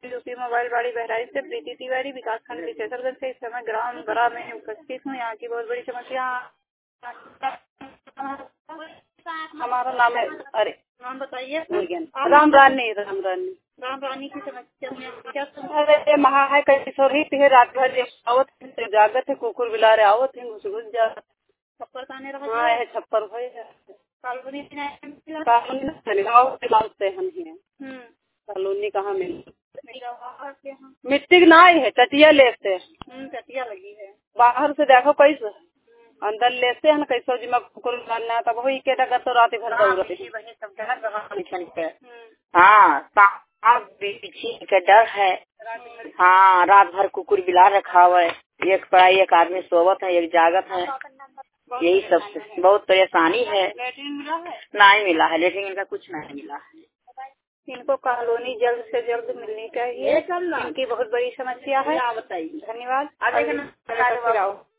UP mobile बाड़ी बहराइच से प्रीति तिवारी विकासखंड विशेषरगंज से इस समय ग्राम बरा में उपस्थित हूँ। यहाँ की बहुत बड़ी समस्या हमारा नाम है, अरे नाम बताइए। राम रानी की समस्या में क्या समस्या? महा है किशोरी है, रात भर आवत जागत है, कुकुर बिलारे आवत है, घुस जा छप्पर ताने रहा। हाँ है छप्पर भाई कॉलोनी कॉलोनी कहाँ मिली? मिट्टी ना है, टटिया लेते टटिया लगी है। बाहर से देखो कैसे अंदर लेते हैं ना, कैसे जिमा कुकुर डालना तब वही के डर तो रात भर हाँ पीछे का डर है। हाँ रात भर कुकुर बिला रखा हुआ है, एक पढ़ाई एक आदमी सोवत है, एक जागत है। यही सब बहुत परेशानी है। लेटरिन मिला है? नहीं मिला है, लेटरिन इनका कुछ नहीं मिला है। इनको कॉलोनी जल्द से जल्द मिलनी चाहिए, इनकी बहुत बड़ी समस्या है। बताइए। धन्यवाद।